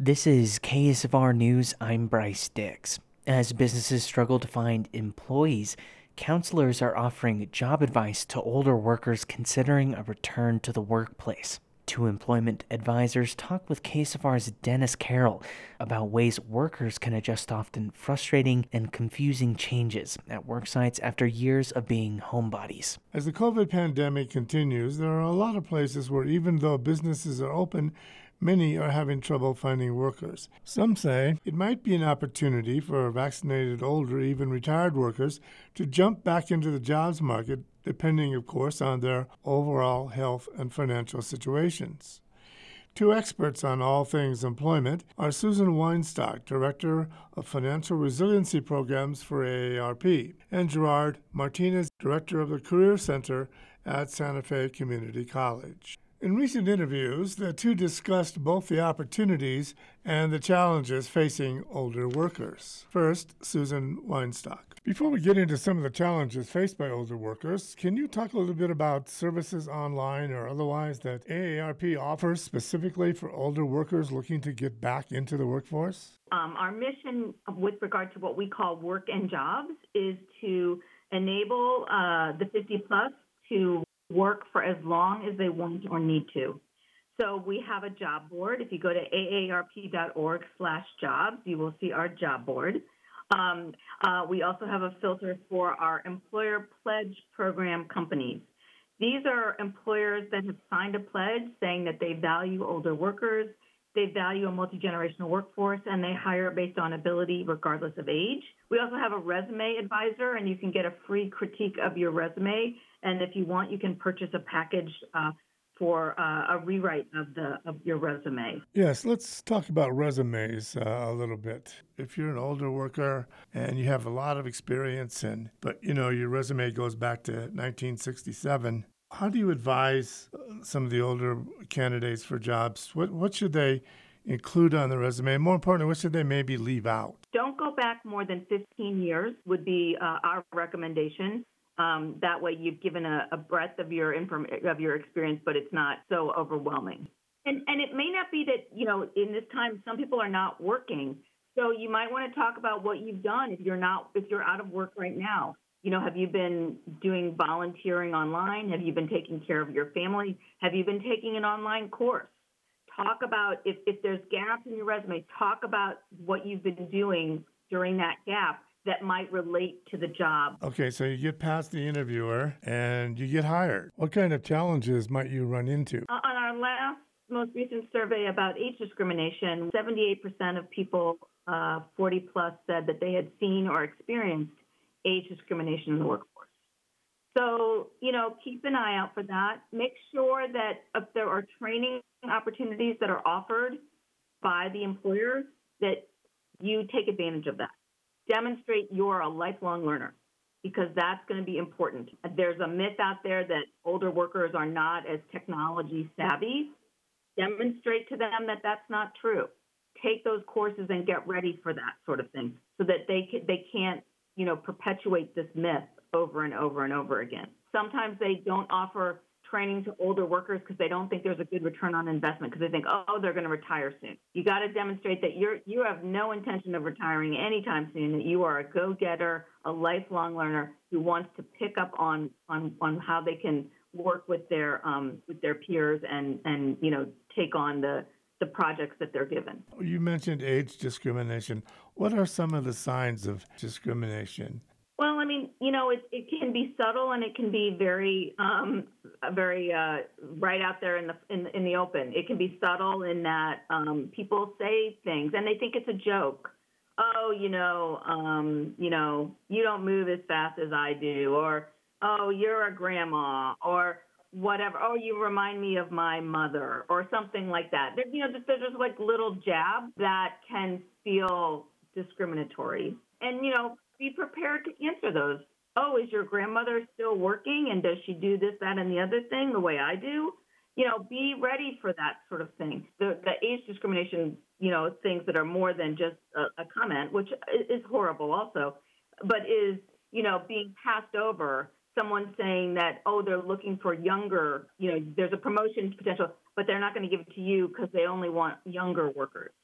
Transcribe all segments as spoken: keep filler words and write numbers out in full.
This is K S F R News. I'm Bryce Dix. As businesses struggle to find employees, counselors are offering job advice to older workers considering a return to the workplace. Two employment advisors talk with K S F R's Dennis Carroll about ways workers can adjust often frustrating and confusing changes at work sites after years of being homebodies. As the COVID pandemic continues, there are a lot of places where even though businesses are open, many are having trouble finding workers. Some say it might be an opportunity for vaccinated, older, even retired workers to jump back into the jobs market, depending, of course, on their overall health and financial situations. Two experts on all things employment are Susan Weinstock, Director of Financial Resiliency Programs for A A R P, and Gerard Martinez, Director of the Career Center at Santa Fe Community College. In recent interviews, the two discussed both the opportunities and the challenges facing older workers. First, Susan Weinstock. Before we get into some of the challenges faced by older workers, can you talk a little bit about services online or otherwise that A A R P offers specifically for older workers looking to get back into the workforce? Um, our mission with regard to what we call work and jobs is to enable uh, the fifty plus to work for as long as they want or need to. So we have a job board. If you go to aarp.org slash jobs, you will see our job board. Um, uh, we also have a filter for our employer pledge program companies. These are employers that have signed a pledge saying that they value older workers, they value a multi-generational workforce, and they hire based on ability regardless of age. We also have a resume advisor, and you can get a free critique of your resume. And if you want, you can purchase a package uh, for uh, a rewrite of the of your resume. Yes, let's talk about resumes uh, a little bit. If you're an older worker and you have a lot of experience, and but you know your resume goes back to nineteen sixty-seven, how do you advise uh, some of the older candidates for jobs? What what should they include on the resume? More importantly, what should they maybe leave out? Don't go back more than fifteen years would be uh, our recommendation. Um, that way, you've given a, a breadth of your inform- of your experience, but it's not so overwhelming. And and it may not be that, you know, in this time, some people are not working. So you might want to talk about what you've done if you're not if you're out of work right now. You know, have you been doing volunteering online? Have you been taking care of your family? Have you been taking an online course? Talk about if, if there's gaps in your resume, talk about what you've been doing during that gap that might relate to the job. Okay, so you get past the interviewer and you get hired. What kind of challenges might you run into? Uh, on our last, most recent survey about age discrimination, seventy-eight percent of people uh, forty plus said that they had seen or experienced age discrimination in the workforce. So, you know, keep an eye out for that. Make sure that if there are training opportunities that are offered by the employer, that you take advantage of that. Demonstrate you're a lifelong learner, because that's going to be important. There's a myth out there that older workers are not as technology savvy. Demonstrate to them that that's not true. Take those courses and get ready for that sort of thing so that they can, they can't, you know, perpetuate this myth over and over and over again. Sometimes they don't offer training to older workers because they don't think there's a good return on investment, because they think, oh, they're going to retire soon. You got to demonstrate that you're you have no intention of retiring anytime soon, that you are a go-getter, a lifelong learner who wants to pick up on on, on how they can work with their um, with their peers and and you know take on the the projects that they're given. You mentioned age discrimination. What are some of the signs of discrimination? Well, I mean, you know, it, it can be subtle and it can be very, um, very uh, right out there in the in, in the open. It can be subtle in that um, people say things and they think it's a joke. Oh, you know, um, you know, you don't move as fast as I do, or oh, you're a grandma, or whatever. Oh, you remind me of my mother, or something like that. There, you know, just, there's just like little jabs that can feel discriminatory, and you know. Be prepared to answer those. Oh, is your grandmother still working? And does she do this, that, and the other thing the way I do? You know, be ready for that sort of thing. The, the age discrimination, you know, things that are more than just a, a comment, which is horrible also, but is, you know, being passed over. Someone saying that, oh, they're looking for younger, you know, there's a promotion potential, but they're not going to give it to you because they only want younger workers.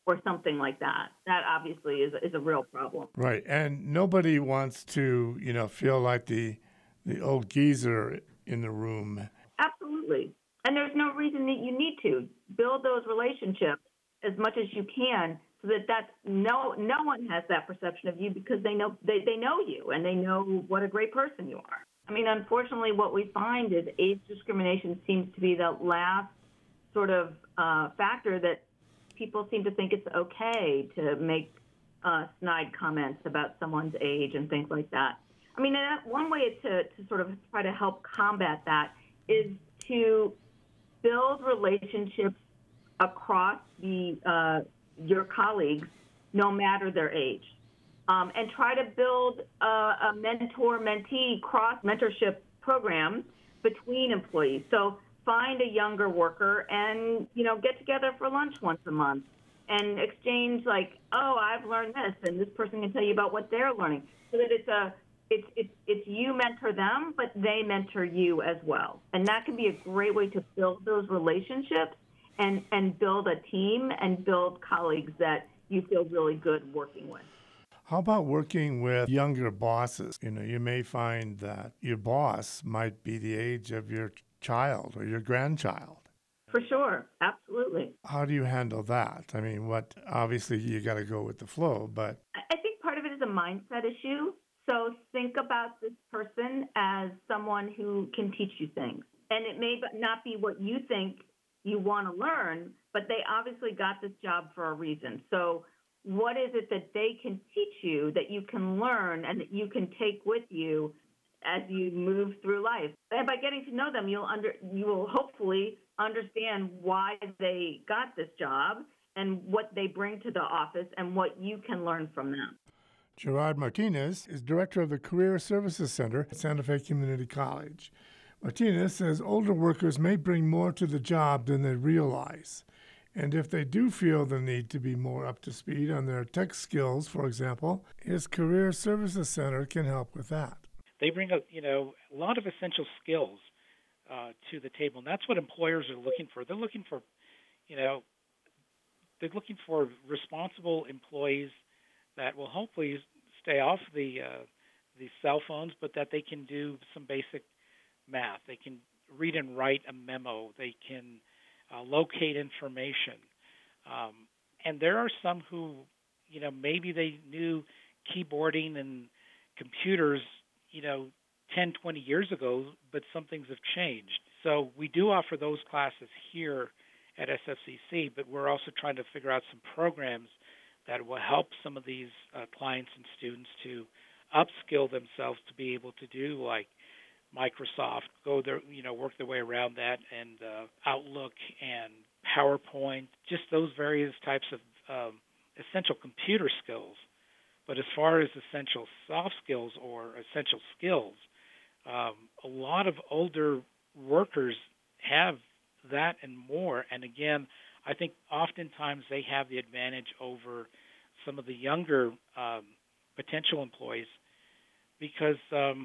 or something like that. That obviously is, is a real problem. Right. And nobody wants to, you know, feel like the the old geezer in the room. Absolutely. And there's no reason that you need to build those relationships as much as you can so that that's no no one has that perception of you because they know they, they know you and they know what a great person you are. I mean, unfortunately, what we find is age discrimination seems to be the last sort of uh, factor that people seem to think it's okay to make uh, snide comments about someone's age and things like that. I mean, one way to, to sort of try to help combat that is to build relationships across the uh, your colleagues, no matter their age, um, and try to build a, a mentor-mentee cross-mentorship program between employees. So find a younger worker and, you know, get together for lunch once a month and exchange like, oh, I've learned this, and this person can tell you about what they're learning, so that it's a It's, it's, it's you mentor them, but they mentor you as well. And that can be a great way to build those relationships and, and build a team and build colleagues that you feel really good working with. How about working with younger bosses? You know, you may find that your boss might be the age of your child or your grandchild. For sure. Absolutely. How do you handle that? I mean, what, obviously you got to go with the flow, but I think part of it is a mindset issue. So think about this person as someone who can teach you things. And it may not be what you think you want to learn, but they obviously got this job for a reason. So what is it that they can teach you that you can learn and that you can take with you as you move through life? And by getting to know them, you'll under you will hopefully understand why they got this job and what they bring to the office and what you can learn from them. Gerard Martinez is director of the Career Services Center at Santa Fe Community College. Martinez says older workers may bring more to the job than they realize. And if they do feel the need to be more up to speed on their tech skills, for example, his Career Services Center can help with that. They bring a, you know, a lot of essential skills uh, to the table, and that's what employers are looking for. They're looking for, you know, they're looking for responsible employees that will hopefully stay off the uh, the cell phones, but that they can do some basic math. They can read and write a memo. They can uh, locate information. Um, and there are some who, you know, maybe they knew keyboarding and computers, you know, ten, twenty years ago, but some things have changed. So we do offer those classes here at S F C C, but we're also trying to figure out some programs that will help some of these uh, clients and students to upskill themselves to be able to do like Microsoft, go their, you know, work their way around that, and uh, Outlook and PowerPoint, just those various types of um, essential computer skills. But as far as essential soft skills or essential skills, um, a lot of older workers have that and more. And again, I think oftentimes they have the advantage over some of the younger um, potential employees because, um,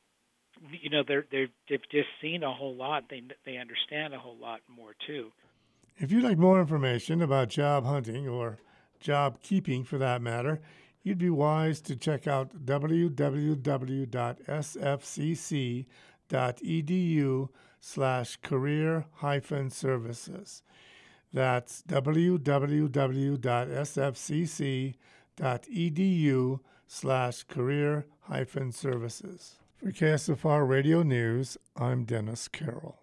you know, they're, they're, they've just seen a whole lot. They, they understand a whole lot more, too. If you'd like more information about job hunting or job keeping for that matter, you'd be wise to check out w w w dot s f c c dot e d u slash career hyphen services. That's w w w dot s f c c dot e d u slash career hyphen services. For K S F R Radio News, I'm Dennis Carroll.